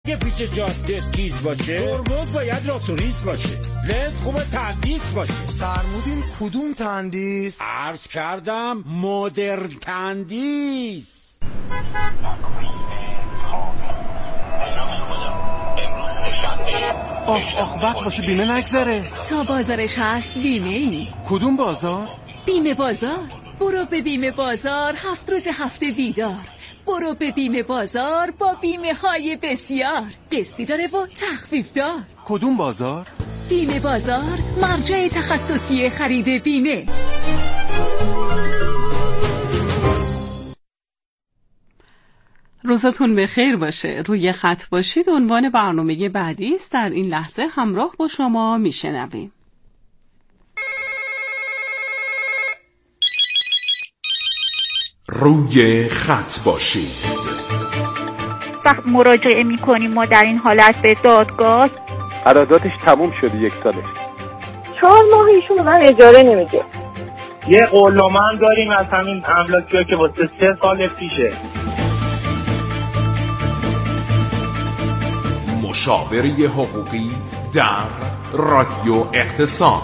که پیش جاده تیز باشه، ترمز باید راسوریس باشه، لنز خوبه تندیس باشه. فرمودین کدوم تندیس؟ عرض کردم مدرن تندیس. آخ بط واسه بیمه نگذره. تا بازارش هست بیمه ای. کدوم بازار؟ بیمه بازار. برو به بیمه بازار 7 روز هفته بیدار. برو به بیمه بازار با بیمه های بسیار. قسطی داره و تخفیف دار. کدوم بازار؟ بیمه بازار، مرجع تخصصی خرید بیمه. روزتون بخیر باشه. روی خط باشید عنوان برنامه بعدی است. در این لحظه همراه با شما میشنویم. روی خط باشید. وقت مراجعه میکنیم ما در این حالت به دادگاه، قراردادش تموم شده 1 سالش. 4 ماه ایشون به من اجاره نمیده. یه قولنامه هم داریم از همین املاکی‌ها که واسه 3 سال پیشه. مشاوره حقوقی در رادیو اقتصاد.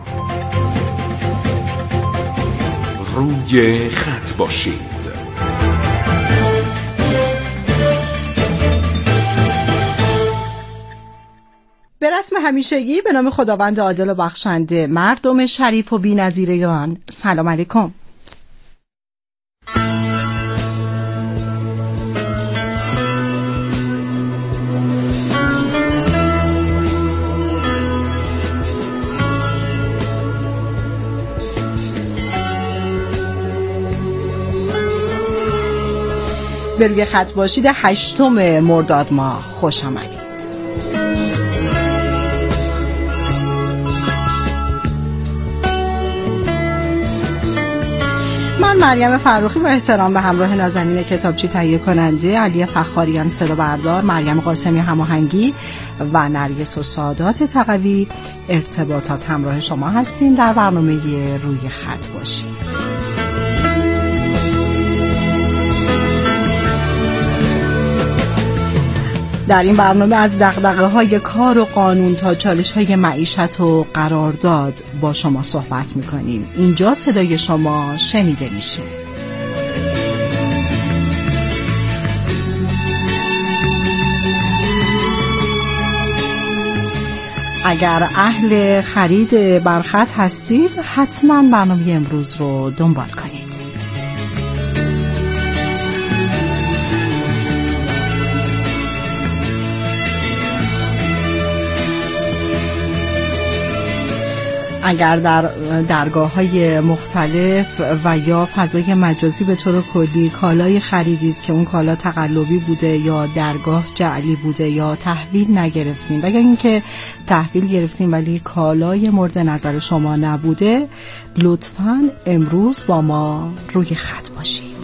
روی خط باشید. به رسم همیشگی به نام خداوند عادل و بخشنده، مردم شریف و بی‌نظیر ایران، سلام علیکم. به روی خط باشید 8 مرداد ماه خوش آمدید. من مریم فرخی و احترام به همراه نازنین کتابچی تهیه کننده، علی فخاریان صدا بردار، مریم قاسمی هماهنگی و نرگس و سادات تقوی ارتباطات همراه شما هستیم در برنامه روی خط باشید. در این برنامه از دغدغه‌های کار و قانون تا چالش‌های معیشت و قرارداد با شما صحبت می‌کنیم. اینجا صدای شما شنیده میشه. اگر اهل خرید برخط هستید حتما برنامه امروز رو دنبال کنید. اگر در درگاه‌های مختلف و یا فضای مجازی به طور کلی کالای خریدید که اون کالا تقلبی بوده یا درگاه جعلی بوده یا تحویل نگرفتین و یا اینکه تحویل گرفتین ولی کالای مورد نظر شما نبوده، لطفاً امروز با ما روی خط باشید.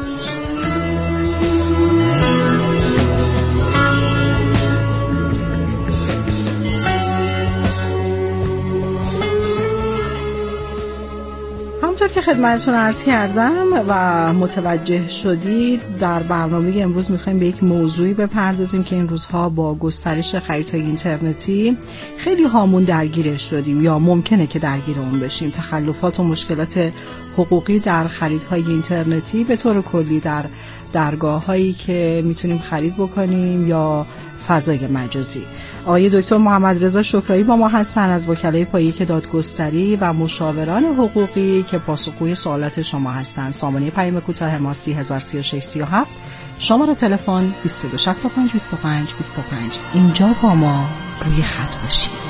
همونطور که خدمتتون عرض کردم و متوجه شدید، در برنامه امروز میخوایم به یک موضوعی بپردازیم که این روزها با گسترش خریدهای اینترنتی خیلی هامون درگیرش شدیم یا ممکنه که درگیر اون بشیم. تخلفات و مشکلات حقوقی در خریدهای اینترنتی به طور کلی در درگاه‌هایی که میتونیم خرید بکنیم یا فضای مجازی. آقای دکتر محمد رضا شکرایی با ما هستن از وکلای پایه‌ای دادگستری و مشاوران حقوقی که پاسخگوی سوالات شما هستن. سامانه پیام کوتاه ما 303637، شماره تلفن 22652525. اینجا با ما روی خط باشید.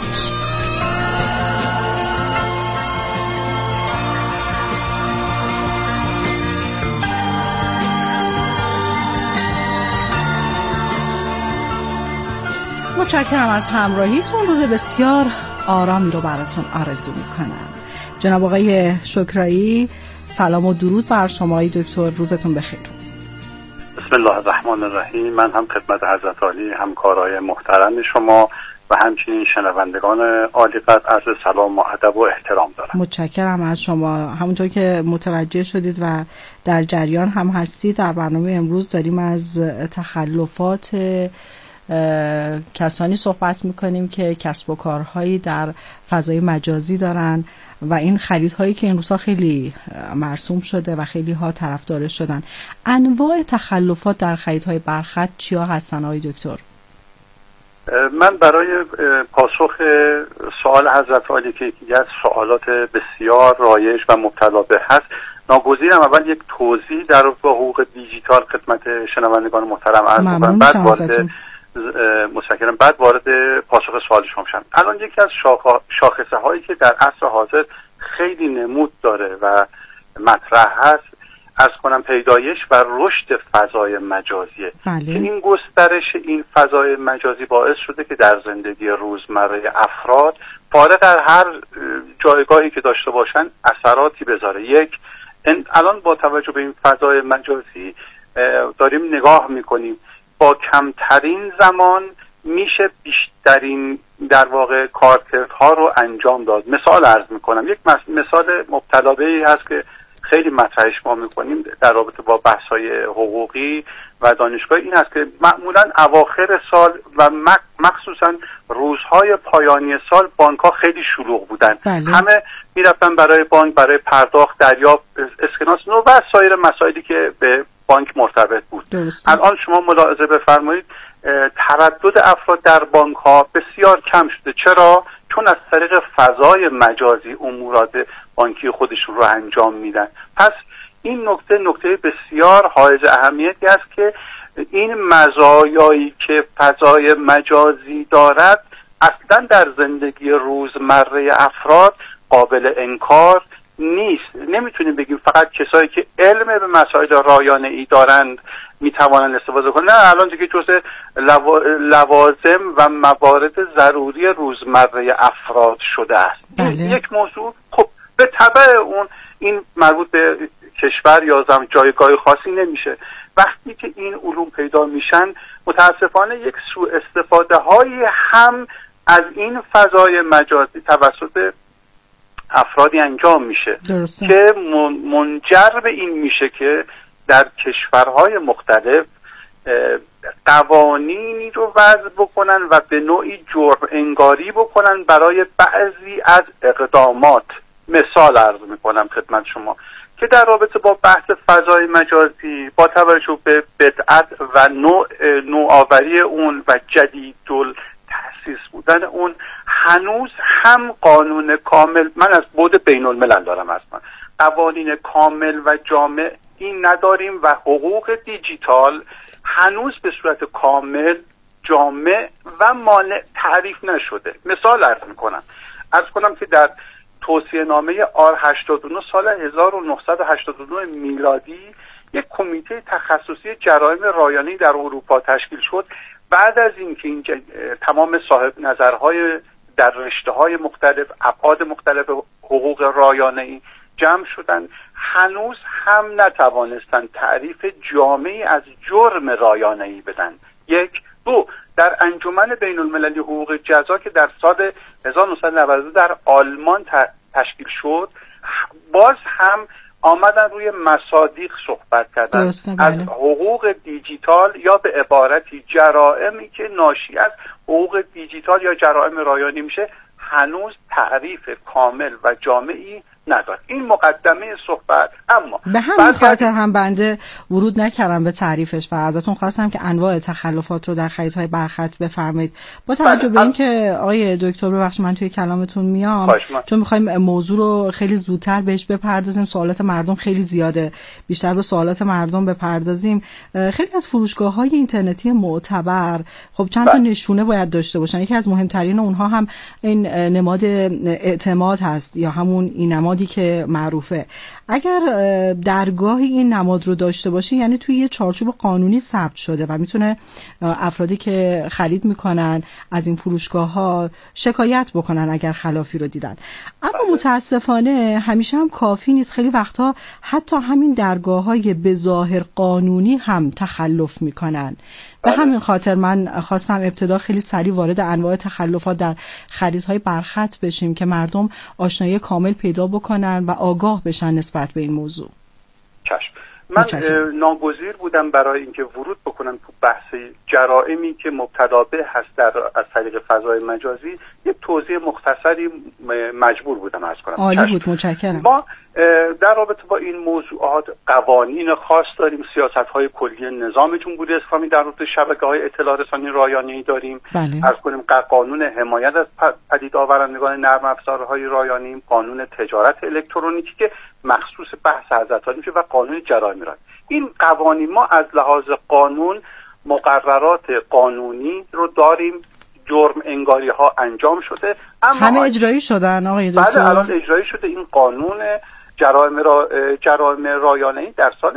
متشکرم از همراهیتون. روز بسیار آرامی رو براتون آرزو میکنم. جناب آقای شکرایی، سلام و درود بر شما. آقای دکتر، روزتون بخیر. بسم الله الرحمن الرحیم. من هم خدمت حضرت عالی همکارای محترم شما و همچنین شنوندگان عالی قدر عرض سلام و ادب و احترام دارم. متشکرم از شما. همونطور که متوجه شدید و در جریان هم هستید، در برنامه امروز داریم از تخلفات کسانی صحبت میکنیم که کسب و کارهایی در فضای مجازی دارن و این خریدهایی که این روزها خیلی مرسوم شده و خیلی ها طرفدارش شدن. انواع تخلفات در خریدهای برخط چیا هستن آقای دکتر؟ من برای پاسخ سوال حضرت عالی که یکی از سوالات بسیار رایج و مبتلا به هست، ناگزیرم اول یک توضیح در رابطه با حقوق دیجیتال خدمت شنوندگان محترم عرض کنم، بعد وارد پاسخ سوال شما شم. الان یکی از شاخصه هایی که در عصر حاضر خیلی نمود داره و مطرح هست، از کنم پیدایش و رشد فضای مجازیه. که این گسترش این فضای مجازی باعث شده که در زندگی روزمره افراد فارغ از هر جایگاهی که داشته باشن اثراتی بذاره. یک، الان با توجه به این فضای مجازی داریم نگاه میکنیم با کمترین زمان میشه بیشترین در واقع کارکردها رو انجام داد. مثال عرض میکنم، یک مثال مبتلا به‌ای هست که خیلی مطرحش ما میکنیم در رابطه با بحث‌های حقوقی و دانشگاه، این است که معمولاً اواخر سال و مخصوصاً روزهای پایانی سال بانک‌ها خیلی شلوغ بودن. همه میرفتن برای بانک، برای پرداخت، دریافت اسکناس و سایر مسائلی که به بانک مرتبط بود. الان شما ملاحظه بفرمایید تردد افراد در بانک‌ها بسیار کم شده. چرا؟ چون از طریق فضای مجازی امورات بانکی خودشون رو انجام میدن. پس این نکته بسیار حائز اهمیتی است که این مزایایی که فضای مجازی دارد اصلا در زندگی روزمره افراد قابل انکار نیست. نمیتونیم بگیم فقط کسایی که علم به مسائل رایانه‌ای دارند میتوانند استفاده کنند. نه، الان دیگه جزء لوازم و موارد ضروری روزمره افراد شده است. یک موضوع خب به تبع اون این مربوط به کشور یا جایگاه خاصی نمیشه. وقتی که این علوم پیدا میشن متاسفانه یک سوء استفاده هایی هم از این فضای مجازی توسط افرادی انجام میشه که منجر به این میشه که در کشورهای مختلف قوانینی رو وضع بکنن و به نوعی جرم انگاری بکنن برای بعضی از اقدامات. مثال عرض میکنم خدمت شما که در رابطه با بحث فضای مجازی با توجه به بدعت و نوآوری اون و جدیدال تأسیس بودن اون هنوز هم قانون کامل، من از بعد بین الملل دارم اصلا، قوانین کامل و جامع این نداریم و حقوق دیجیتال هنوز به صورت کامل جامع و مانع تعریف نشده. مثال عرض کنم که در توصیه نامه R89 سال 1989 میلادی یک کمیته تخصصی جرایم رایانه‌ای در اروپا تشکیل شد. بعد از اینکه این تمام صاحب نظرهای در رشته‌های مختلف، ابعاد مختلف حقوق رایانه‌ای جمع شدن، هنوز هم نتوانستند تعریف جامعی از جرم رایانه‌ای بدن. یک. دو، در انجمن بین المللی حقوق جزا که در سال 1992 در آلمان تشکیل شد، باز هم آمدن روی مصادیق صحبت کردن از حقوق دیجیتال یا به عبارتی جرائمی که ناشی از حقوق دیجیتال یا جرائم رایانه‌ای میشه، هنوز تعریف کامل و جامعی ندارد. این مقدمه صحبت. اما به همین خاطر هم بنده ورود نکردم به تعریفش و ازتون خواستم که انواع تخلفات رو در خریدهای برخط بفرمایید. با توجه به اینکه آقای دکتر ببخشید من توی کلامتون میام، چون می‌خوایم موضوع رو خیلی زودتر بهش بپردازیم، سوالات مردم خیلی زیاده، بیشتر به سوالات مردم بپردازیم. خیلی از فروشگاه‌های اینترنتی معتبر خب چند تا نشونه باید داشته باشن. یکی از مهمترین اونها هم این نماد اعتماد هست یا همون این نمادی که معروفه. اگر درگاهی این نماد رو داشته باشه یعنی توی یه چارچوب قانونی ثبت شده و میتونه افرادی که خرید میکنن از این فروشگاه ها شکایت بکنن اگر خلافی رو دیدن. اما متاسفانه همیشه هم کافی نیست. خیلی وقتها حتی همین درگاه‌های به ظاهر قانونی هم تخلف میکنن. به همین خاطر من خواستم ابتدا خیلی سریع وارد انواع تخلفات در خریدهای برخط بشیم که مردم آشنایی کامل پیدا بکنن و آگاه بشن نسبت به این موضوع. چشم. من ناگزیر بودم برای اینکه ورود بکنم تو بحث جرائمی که مبتلا به هست از طریق فضای مجازی یک توضیح مختصری مجبور بودم عرض کنم. عالی بود، متشکرم. ما در رابطه با این موضوعات قوانین خاص داریم، سیاست‌های کلی نظام جمهوری اسلامی در رابطه شبکه‌های اطلاع رسانی رایانه‌ای داریم. عرض کنیم قانون حمایت از پدید آورندگان نرم افزارهای رایانه‌ای، قانون تجارت الکترونیکی که مخصوص بحث حضرت عالی میشه و قانون جرایم رایانه‌ای. این قوانین ما از لحاظ قانون مقررات قانونی رو داریم، جرم انگاری ها انجام شده، اما همه اجرایی شدن آقای دکتر. بله الان اجرایی شده. این قانون جرایم رایانه‌ای در سال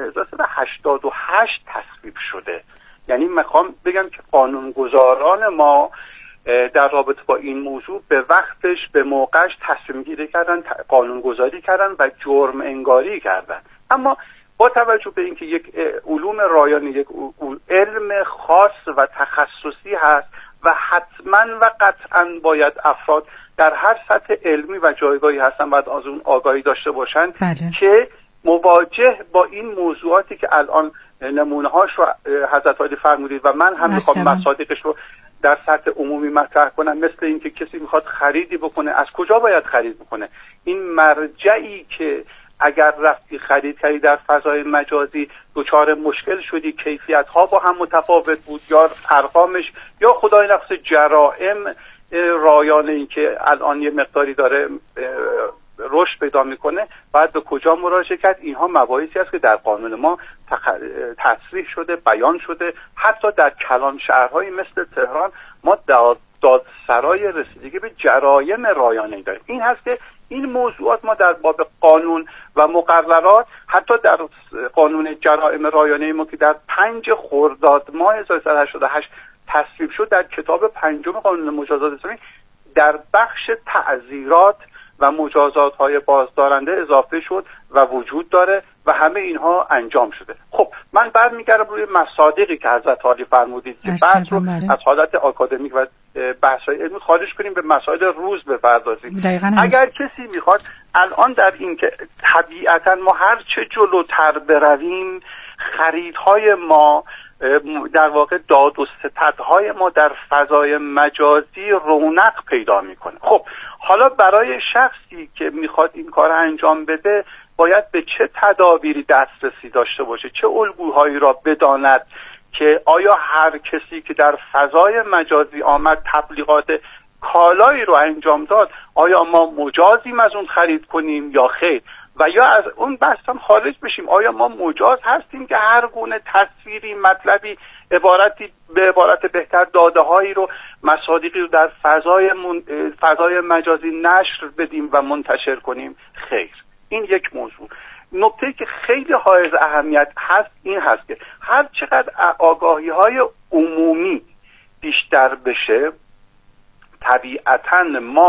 1388 تصویب شده. یعنی میخوام بگم که قانونگذاران ما در رابطه با این موضوع به وقتش به موقعش تصمیم گیری کردن، قانونگذاری کردن و جرم انگاری کردن. اما با توجه به اینکه یک علوم رایانه یک علم خاص و تخصصی هست و حتما و قطعا باید افراد در هر سطح علمی و جایگاهی هستن باید از اون آگاهی داشته باشن که مواجه با این موضوعاتی که الان نمونه هاش رو حضرت عالی فرمودید و من هم میخوام مصادیقش رو در سطح عمومی مطرح کنم، مثل اینکه کسی میخواد خریدی بکنه، از کجا باید خرید بکنه؟ این مرجعی که اگر رفتی خرید کردی در فضای مجازی دچار مشکل شدی، کیفیت ها با هم متفاوت بود یا ارقامش یا خدای نخواسته جرائم رایانه‌ای که الان یه مقداری داره رشد پیدا میکنه، باید به کجا مراجعه کرد؟ اینها مباحثی است که در قانون ما تصریح شده، بیان شده. حتی در کلان شهرهایی مثل تهران ما دادسرای رسیدگی به جرایم رایانه‌ای داریم. این هست که این موضوعات ما در باب قانون و مقررات، حتی در قانون جرایم رایانه‌ای ما که در 5 خرداد ماه 1388 تصویب شد، در کتاب 5 قانون مجازات اسلامی در بخش تعزیرات و مجازات‌های بازدارنده اضافه شد و وجود داره و همه اینها انجام شده. خب من برمیگردم روی مصادیقی که حضرت عالی فرمودید که بحث رو از حالت آکادمیک و بحث‌های علمی خارج کنیم به مسائل روز بپردازیم. اگر کسی میخواد الان در این که طبیعتاً ما هر چه جلوتر برویم خریدهای ما در واقع داد و ستدهای ما در فضای مجازی رونق پیدا میکنه. خب حالا برای شخصی که میخواد این کار انجام بده باید به چه تدابیری دسترسی داشته باشه، چه الگوهایی را بداند که آیا هر کسی که در فضای مجازی آمد تبلیغات کالایی رو انجام داد آیا ما مجازیم از اون خرید کنیم یا خیر، و یا از اون بحث هم خارج بشیم آیا ما مجاز هستیم که هر گونه تصویری مطلبی به عبارت بهتر داده هایی رو مصادیقی رو در فضای مجازی نشر بدیم و منتشر کنیم؟ خیر. این یک موضوع. نکته که خیلی حائز اهمیت هست این هست که هر چقدر آگاهی های عمومی بیشتر بشه طبیعتاً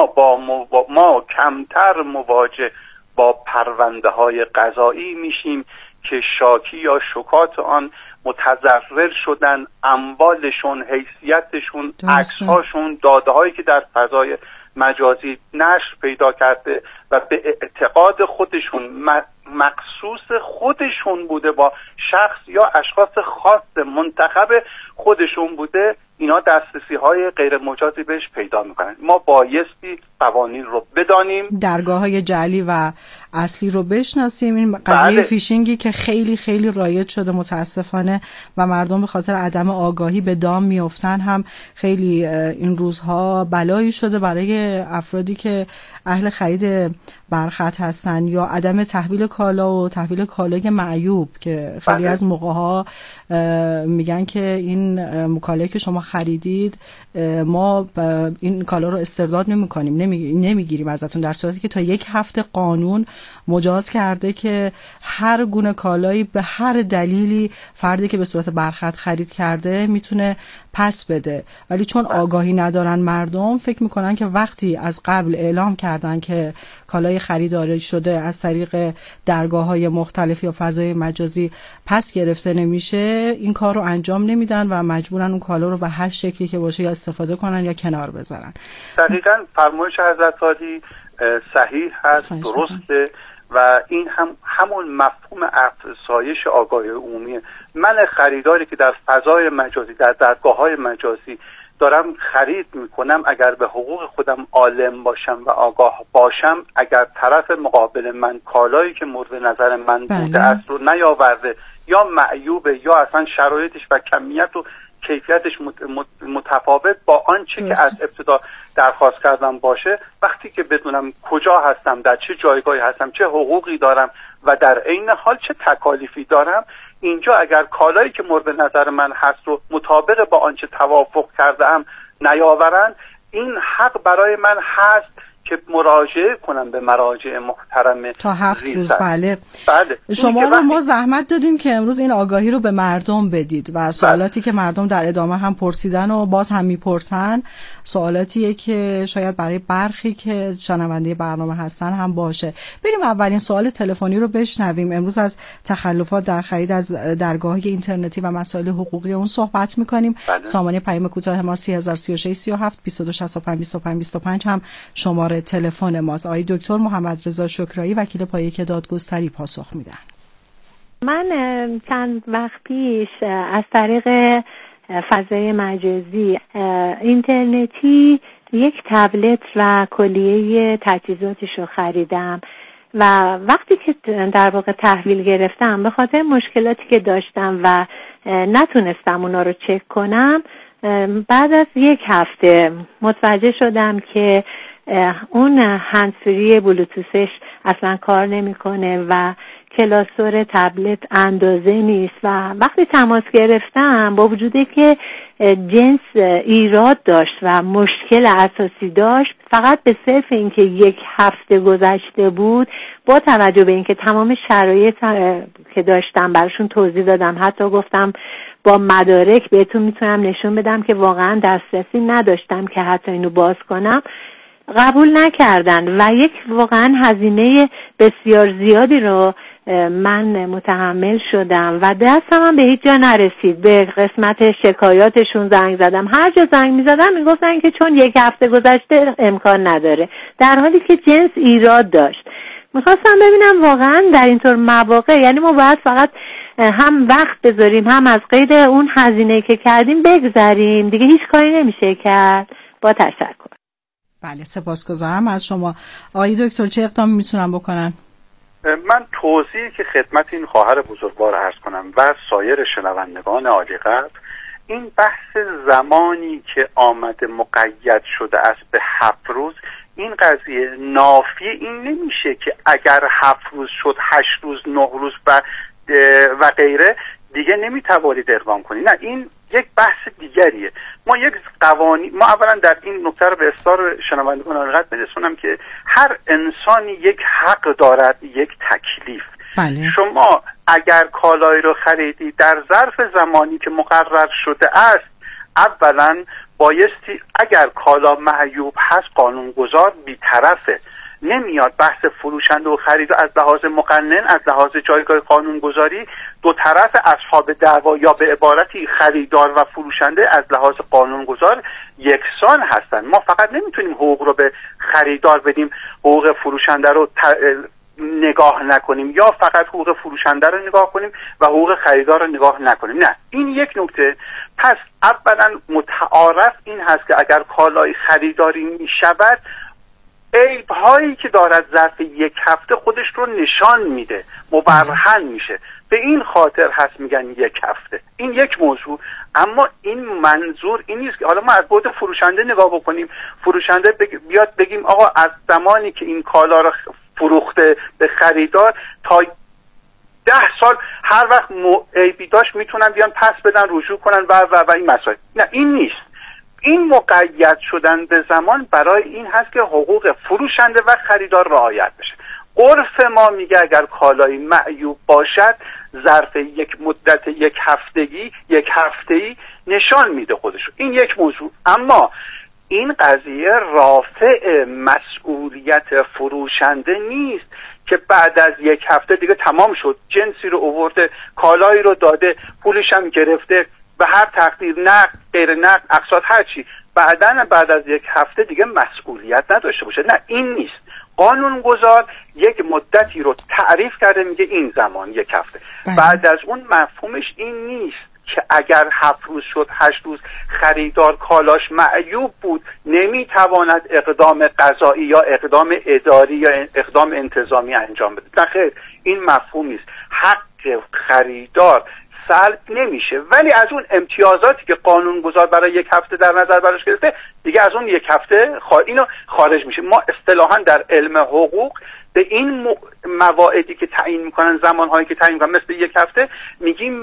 ما کمتر مواجه با پرونده های قضایی میشیم که شاکی یا شکات آن متضرر شدن، اموالشون، حیثیتشون، عکس‌هاشون، داده‌هایی که در فضای مجازی نشر پیدا کرده و به اعتقاد خودشون مخصوص خودشون بوده، با شخص یا اشخاص خاص منتخب خودشون بوده، اینا دسترسی های غیر مجازی بهش پیدا میکنن. ما بایستی قوانین رو بدانیم، درگاه های جعلی و اصلی رو بشناسیم. این قضیه فیشینگی که خیلی خیلی رایج شده متاسفانه و مردم به خاطر عدم آگاهی به دام میافتن هم خیلی این روزها بلایی شده برای افرادی که اهل خرید برخط هستن یا عدم تحویل کالا و تحویل کالای معیوب که خیلی از موقع‌ها میگن که این کالایی که شما خریدید ما این کالا رو استرداد نمی‌کنیم، نمیگیریم ازتون، در صورتی که تا 1 هفته قانون مجاز کرده که هر گونه کالایی به هر دلیلی فردی که به صورت برخط خرید کرده میتونه پس بده. ولی چون آگاهی ندارن مردم فکر میکنن که وقتی از قبل اعلام کردن که کالای خریداری شده از طریق درگاه‌های مختلف یا فضای مجازی پس گرفته نمیشه، این کار رو انجام نمیدن و مجبورن اون کالا رو به هر شکلی که باشه یا استفاده کنن یا کنار بذارن. دقیقاً فرمایش حضرت عالی صحیح هست، درسته و این همون مفهوم افزایش آگاهی عمومیه. من خریداری که در فضای مجازی، در درگاه‌های مجازی دارم خرید میکنم، اگر به حقوق خودم عالم باشم و آگاه باشم، اگر طرف مقابل من کالایی که مورد نظر من بوده است رو نیاورده یا معیوبه یا اصلا شرایطش و کمیت و کیفیتش متفاوت با آنچه که از ابتدا درخواست کردم باشه، وقتی که بدونم کجا هستم، در چه جایگاهی هستم، چه حقوقی دارم و در عین حال چه تکالیفی دارم، اینجا اگر کالایی که مورد نظر من هست رو مطابق با آنچه توافق کردم نیاورند، این حق برای من هست که مراجعه کنم به مراجع محترم تا 7 روز. بله. شما رو ما زحمت دادیم که امروز این آگاهی رو به مردم بدید و سوالاتی که مردم در ادامه هم پرسیدن و باز هم میپرسن سوالاتیه که شاید برای برخی که شنونده برنامه هستن هم باشه. بریم اولین سوال تلفنی رو بشنویم. امروز از تخلفات در خرید از درگاه‌های اینترنتی و مسائل حقوقی اون صحبت می‌کنیم. سامانه پیام کوتاه ما 3036 37 2265 25 25 هم شماره تلفن ماست. آقای دکتر محمد رضا شکرایی وکیل پایه دادگستری پاسخ میدن. من چند وقت پیش از طریق فضای مجازی اینترنتی یک تبلت و کلیه تجهیزاتش رو خریدم و وقتی که در واقع تحویل گرفتم به خاطر مشکلاتی که داشتم و نتونستم اونا رو چک کنم، بعد از 1 هفته متوجه شدم که اون هندزفری بلوتوثش اصلا کار نمیکنه و کلاسور تبلت اندازه نیست و وقتی تماس گرفتم با وجودی که جنس ایراد داشت و مشکل اساسی داشت، فقط به صرف اینکه 1 هفته گذشته بود، با توجه به اینکه تمام شرایط که داشتم براشون توضیح دادم، حتی گفتم با مدارک بهتون میتونم نشون بدم که واقعا دسترسی نداشتم که حتی اینو باز کنم، قبول نکردن و یک واقعا هزینه بسیار زیادی رو من متحمل شدم و دستم هم به هیچ جا نرسید. به قسمت شکایاتشون زنگ زدم، هر جا زنگ میزدم میگفتن که چون 1 هفته گذشته امکان نداره، در حالی که جنس ایراد داشت. میخواستم ببینم واقعا در اینطور مواقع یعنی ما باید فقط هم وقت بذاریم هم از قید اون هزینه که کردیم بگذریم، دیگه هیچ کاری نمیشه کرد. با تشکر. بله سپاسگزارم از شما. آقای دکتر چه اقدامی میتونم بکنن؟ من توضیحی که خدمت این خواهر بزرگوار عرض کنم و سایر شنوندگان عالی قدر، این بحث زمانی که آمده مقید شده است به 7 روز، این قضیه نافی این نمیشه که اگر 7 روز شد 8 روز 9 روز و غیره دیگه نمیتوانید اقدام کنید. نه، این یک بحث دیگریه. ما اولا در این نکته رو به اصرار شنوندگان حقیقت برسونم که هر انسانی یک حق دارد، یک تکلیف. بله. شما اگر کالایی رو خریدی در ظرف زمانی که مقرر شده است، اولا بایستی اگر کالا معیوب هست قانونگذار بی‌طرفه، نمیاد بحث فروشنده و خرید از لحاظ مقنن، از لحاظ جایگاه قانونگذاری دو طرف اصحاب دعوا یا به عبارتی خریدار و فروشنده از لحاظ قانونگذار یکسان هستند. ما فقط نمیتونیم حقوق رو به خریدار بدیم، حقوق فروشنده رو نگاه نکنیم، یا فقط حقوق فروشنده رو نگاه کنیم و حقوق خریدار رو نگاه نکنیم. نه، این یک نکته. پس اولا متعارف این هست که اگر کالای خریداری می شود، عیب هایی که دارد ظرف 1 هفته خودش رو نشان میده، مبرهن میشه. به این خاطر هست میگن 1 هفته. این یک موضوع. اما این منظور این نیست که حالا ما از بعد فروشنده نگاه بکنیم، فروشنده بیاد بگیم آقا از زمانی که این کالا رو فروخته به خریدار تا 10 سال هر وقت عیبی داشت میتونن بیان پس بدن، رجوع کنن و این مسائل. نه، این نیست. این مقید شدن به زمان برای این هست که حقوق فروشنده و خریدار رعایت بشه. عرف ما میگه اگر کالایی معیوب باشد ظرف یک مدت 1 هفته‌ای نشان میده خودشو. این یک موضوع. اما این قضیه رافع مسئولیت فروشنده نیست که بعد از 1 هفته دیگه تمام شد، جنسی رو آورده، کالایی رو داده، پولش هم گرفته، به هر تقدیر نقد، غیر نقد، اقساط، هر چی، بعد از 1 هفته دیگه مسئولیت نداشته باشه. نه، این نیست. قانونگذار یک مدتی رو تعریف کرده، میگه این زمان 1 هفته. بعد از اون مفهومش این نیست که اگر 7 روز شد 8 روز خریدار کالاش معیوب بود نمیتواند اقدام قضایی یا اقدام اداری یا اقدام انتظامی انجام بده. نه خیر، این مفهوم نیست. حق خریدار سلب نمیشه، ولی از اون امتیازاتی که قانونگذار برای 1 هفته در نظر براش گرفته دیگه از اون 1 هفته اینو خارج میشه. ما اصطلاحاً در علم حقوق به این مواعیدی که تعیین میکنن، زمانهایی که تعیین میکنن مثل 1 هفته، میگیم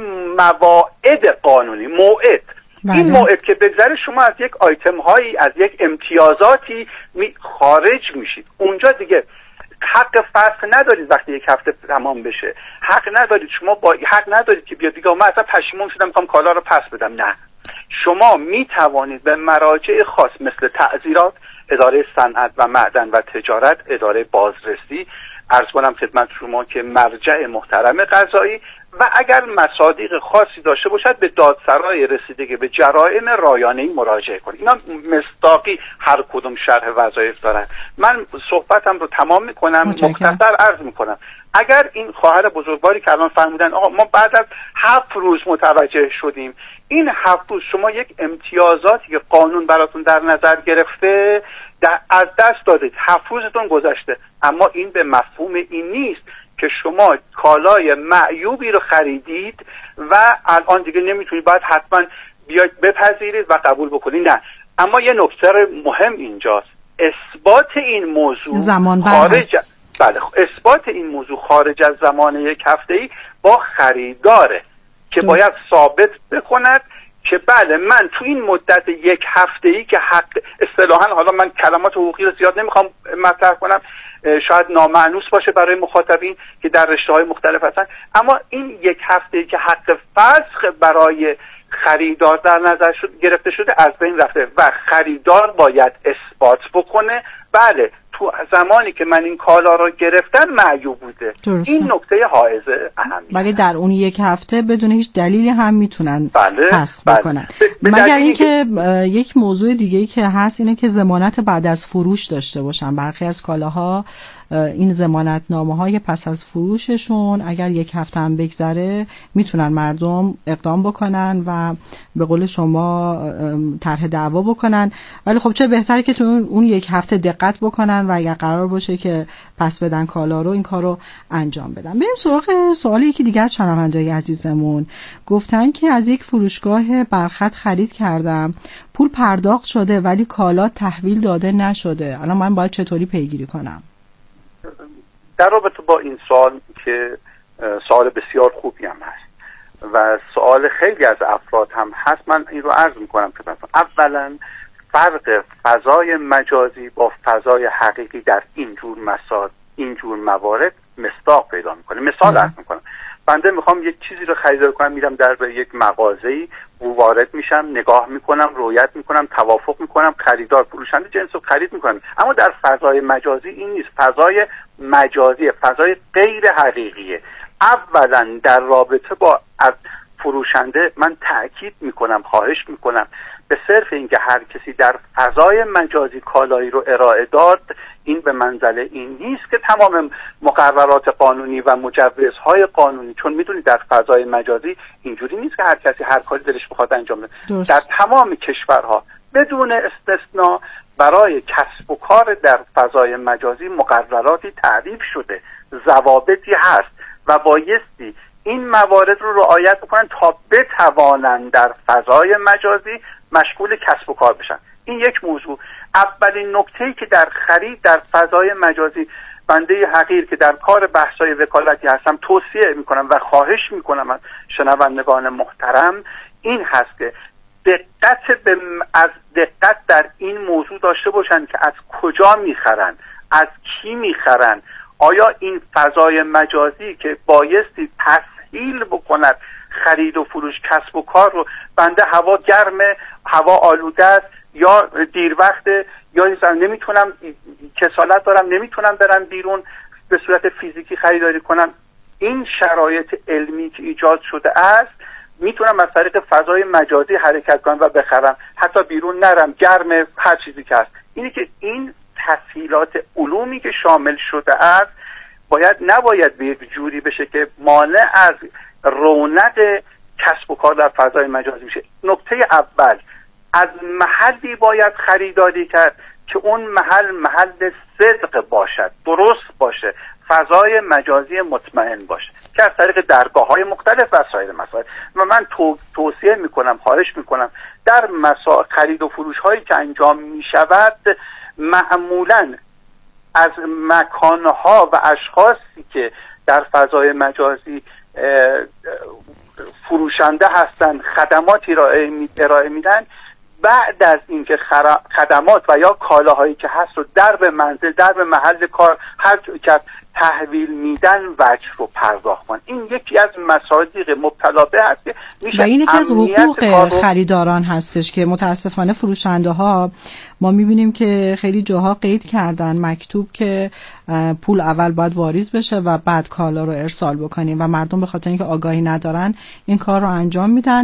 مواعید قانونی. موعد این موعد که بگذره شما از یک آیتم هایی، از یک امتیازاتی خارج میشید. اونجا دیگه حق فسخ ندارید. وقتی 1 هفته تمام بشه حق ندارید، شما حق ندارید که بیاد دیگه من اصلا پشیمون شدم میخوام کالا رو پس بدم. نه، شما میتوانید به مراجع خاص مثل تعزیرات، اداره صنعت و معدن و تجارت، اداره بازرسی، عرض کنم خدمت شما که مرجع محترم قضایی، و اگر مصادیق خاصی داشته باشد به دادسرای رسیدگی به جرائم رایانه‌ای مراجعه کنید. اینا مصداقی هر کدوم شرح وظایف دارن. من صحبتم رو تمام میکنم، مختصر عرض میکنم. اگر این خواهر بزرگواری که الان فرمودن آقا ما بعد از 7 روز متوجه شدیم، این 7 روز شما یک امتیازاتی که قانون براتون در نظر گرفته از دست دادید، 7 روزتون گذشته. اما این به مفهوم این نیست که شما کالای معیوبی رو خریدید و الان دیگه نمیتونید، باید حتما بیاید بپذیرید و قبول بکنید. نه، اما یه نکته مهم اینجاست، اثبات این موضوع خارج اثبات این موضوع خارج از زمان 1 هفته‌ای با خریداره که باید ثابت بکند که بله من تو این مدت 1 هفته‌ای که حق اصطلاحاً، حالا من کلمات حقوقی رو زیاد نمیخوام مطرح کنم، شاید نامأنوس باشه برای مخاطبین که در رشته‌های مختلف هستن، اما این 1 هفته‌ای که حق فسخ برای خریدار در نظر گرفته شده از بین رفته و خریدار باید اثبات بکنه بله تو زمانی که من این کالا رو گرفتن معیوب بوده. درسته. این نکته حائز اهمیت. ولی در اون 1 هفته بدون هیچ دلیلی هم میتونن فسخ بکنن. مگر اینکه یک موضوع دیگه‌ای که هست اینه که ضمانت بعد از فروش داشته باشن. برخی از کالاها این ضمانت نامه‌های پس از فروششون اگر 1 هفته هم بگذره میتونن مردم اقدام بکنن و به قول شما طرح دعوا بکنن. ولی خب چه بهتره که تو اون 1 هفته دقت بکنن و اگر قرار باشه که پس بدن کالا رو این کارو انجام بدن. بریم سراغ سوالی که دیگه از شنونده‌های عزیزمون گفتن که از یک فروشگاه برخط خرید کردم، پول پرداخت شده ولی کالا تحویل داده نشده. الان من باید چطوری پیگیری کنم؟ در رابطه با این سوال که سوال بسیار خوبی هم هست و سوال خیلی از افراد هم هست، من این رو عرض میکنم که اولا فرق فضای مجازی با فضای حقیقی در اینجور موارد مصداق پیدا میکنه. مثال عرض میکنم، بنده میخوام یک چیزی رو خریداری کنم، میرم در یک مغازه‌ای وارد میشم، نگاه میکنم، رویت میکنم، توافق میکنم، خریدار فروشنده جنس رو خرید میکنم. اما در فضای مجازی این نیست. فضای مجازی فضای غیر حقیقیه. اولا در رابطه با فروشنده من تأکید میکنم، خواهش میکنم به صرف اینکه هر کسی در فضای مجازی کالایی رو ارائه داد، این به منزله این نیست که تمام مقررات قانونی و مجوزهای قانونی، چون میدونید در فضای مجازی اینجوری نیست که هر کسی هر کاری دلش بخواد انجام بده. در تمام کشورها بدون استثناء برای کسب و کار در فضای مجازی مقرراتی تعریف شده، ضوابطی هست و بایستی این موارد رو رعایت بکنن تا بتوانن در فضای مجازی مشغول کسب و کار بشن. این یک موضوع. اولین نکته‌ای که در خرید در فضای مجازی بنده حقیر که در کار بحث‌های وکالتی هستم توصیه میکنم و خواهش میکنم از شنوندگان محترم این هست که دقت در این موضوع داشته باشن که از کجا میخرن، از کی میخرن. آیا این فضای مجازی که بایستی تسهیل بکند خرید و فروش کسب و کار رو، بنده هوا گرمه، هوا آلوده است یا دیر وقته یا نمیتونم، کسالت دارم نمیتونم برم بیرون به صورت فیزیکی خریداری کنم، این شرایط علمی که ایجاد شده است میتونم از طریق فضای مجازی حرکت کنم و بخرم، حتی بیرون نرم، گرمه، هر چیزی که هست. اینی که این تسهیلات علومی که شامل شده است نباید به یک جوری بشه که مانع از رونق کسب و کار در فضای مجازی میشه. نکته اول، از محلی باید خریداری کرد که اون محل صدق باشد، درست باشه، فضای مجازی مطمئن باشه که از طریق درگاه‌های مختلف و سایر مسائل. و من توصیه میکنم، خواهش میکنم در خرید و فروش هایی که انجام میشود معمولاً از مکانها و اشخاصی که در فضای مجازی فروشنده هستند خدماتی ارائه میدن، بعد از اینکه خدمات و یا کالاهایی که هست رو در به منزل، در به محل کار هر که تحویل میدن وجه رو پرداخت کنن. این یکی از مصادیق مبتلا به هست که میشه و این یکی از حقوق خریداران هستش که متاسفانه فروشنده ها ما میبینیم که خیلی جاها قید کردن مکتوب که پول اول باید واریز بشه و بعد کالا رو ارسال بکنیم و مردم به خاطر اینکه آگاهی ندارن این کار رو انجام میدن.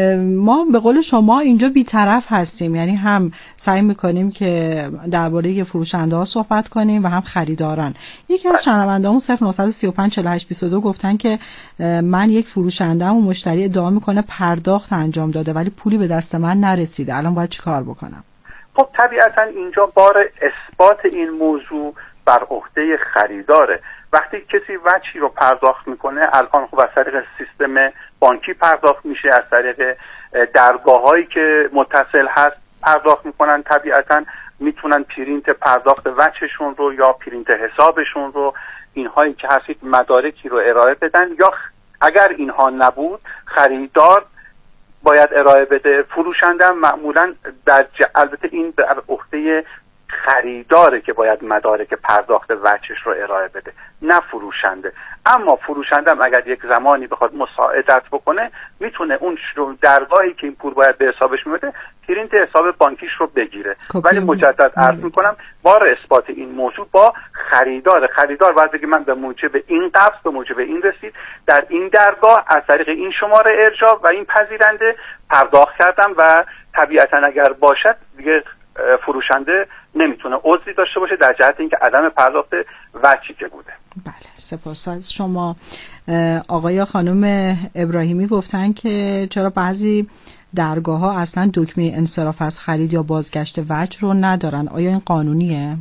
ما به قول شما اینجا بی‌طرف هستیم، یعنی هم سعی میکنیم که درباره فروشنده ها صحبت کنیم و هم خریداران. یکی از شنوندهامون 0935 48 22 گفتن که من یک فروشنده‌ام و مشتری ادعا میکنه پرداخت انجام داده ولی پولی به دست من نرسیده، الان باید چیکار بکنم؟ خب طبیعتا اینجا بار اثبات این موضوع بر عهده خریداره. وقتی کسی وجهی رو پرداخت میکنه، الان خب از طریق سیستم بانکی پرداخت میشه، از طریق درگاه‌هایی که متصل هست پرداخت میکنن، طبیعتا میتونن پرینت پرداخت وجهشون رو یا پرینت حسابشون رو، اینهایی که هست مدارکی رو ارائه بدن، یا اگر اینها نبود خریدار باید ارائه بده. فروشنده معمولا البته این به عهده خریداره که باید مدارک پرداخت وجهش رو ارائه بده، نه فروشنده. اما فروشنده هم اگر یک زمانی بخواد مساعدت بکنه میتونه اون درگاهی که این پول باید به حسابش میده پرینت حساب بانکیش رو بگیره. ولی مجدد عرض میکنم بار اثبات این موضوع با خریدار باید بگه من به موجب این قبض، به موجب این رسید در این درگاه از طریق این شماره ارجاع و این پذیرنده پرداخت کردم و طبیعتا اگر باشد دیگه فروشنده نمیتونه عذری داشته باشه در جهت اینکه عدم پرداخت وجهی که بوده. بله، سپاس از شما. آقای یا خانم ابراهیمی گفتن که چرا بعضی درگاه ها اصلا دکمه انصراف از خرید یا بازگشت وجه رو ندارن، آیا این قانونیه؟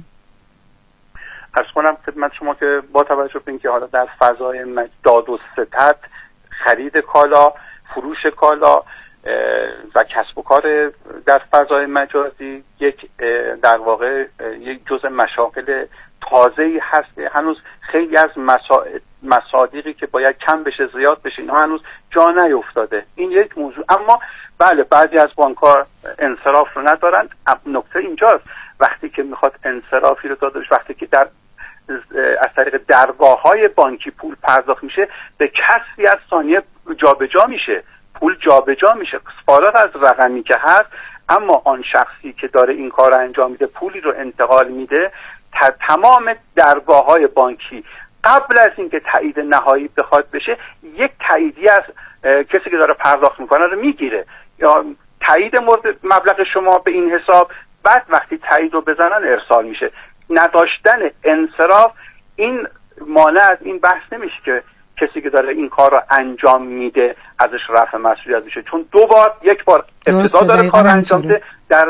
عرض کنم خدمت شما که با توجه به اینکه حالا در فضای داد و ستد خرید کالا، فروش کالا و کسب و کار در فضای مجازی یک در واقع یک جزء مشاغل تازه‌ای هست، هنوز خیلی از مصادیقی که باید کم بشه زیاد بشه اینها هنوز جا نیفتاده. این یک موضوع. اما بله بعضی از بانک‌ها انصراف رو ندارن. نکته اینجاست وقتی که میخواد انصرافی رو داده بشه، وقتی که در از طریق درگاه‌های بانکی پول پرداخت میشه به کسری از ثانیه جابجا میشه، پول جابجا میشه فارغ از رقمی که هست. اما آن شخصی که داره این کار رو انجام میده پولی رو انتقال میده، تمام درگاه‌های بانکی قبل از اینکه تایید نهایی بخواد بشه یک تاییدی از کسی که داره پرداخت میکنه رو میگیره، یا تایید مبلغ شما به این حساب، بعد وقتی تایید رو بزنن ارسال میشه. نداشتن انصراف این مانع از این بحث نمیشه که کسی که داره این کار رو انجام میده ازش رفع مسئولیت میشه، چون دو بار، یک بار ابتدا داره کار انجام میده،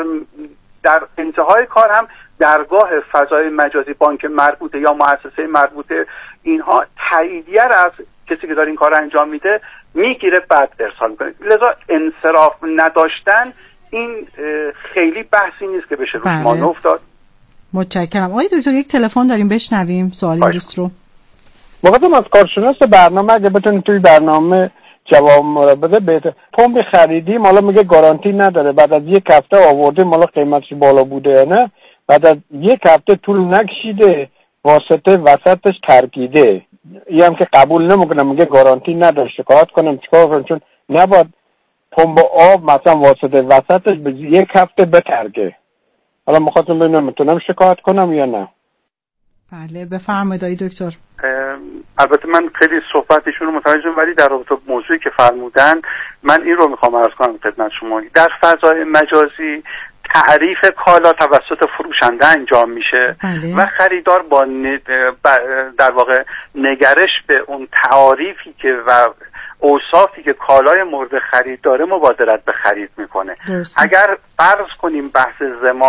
در انتهای کار هم درگاه فضای مجازی بانک مربوطه یا مؤسسه مربوطه اینها تاییدیه از کسی که داره این کار انجام میده میگیره بعد ارسال میکنه. لذا انصراف نداشتن این خیلی بحثی نیست که بشه روش مانع افتاد. متشکرم. آقای دکتر یک تلفن داریم بشنویم سوال دوست رو. مقدم از کارشناس برنامه اگه بتونید توی برنامه جواب ما بده بهتر. پمپ خریدیم حالا میگه گارانتی نداره، بعد از یک هفته آوردیم حالا قیمتش بالا بوده یا نه، بعد از یک هفته طول نکشیده واسطه وسطش ترکیده، این هم که قبول نمیکنم، میگه گارانتی نداره، شکایت کنم چیکار کنم؟ چون نباید پمپ آب مثلا واسطه وسطش به یک هفته بترکه. حالا میخواستم ببینم میتونم شکایت کنم یا نه. بله بفرمایید آقای دکتر. البته من خیلی صحبتشون رو متوجهم، ولی در رابطه با موضوعی که فرمودن من این رو میخوام عرض کنم خدمت شما. در فضای مجازی تعریف کالا توسط فروشنده انجام میشه و خریدار با در واقع نگرش به اون تعاریفی که و اوصافی که کالای مورد خرید داره مبادرت به خرید میکنه. اگر فرض کنیم بحث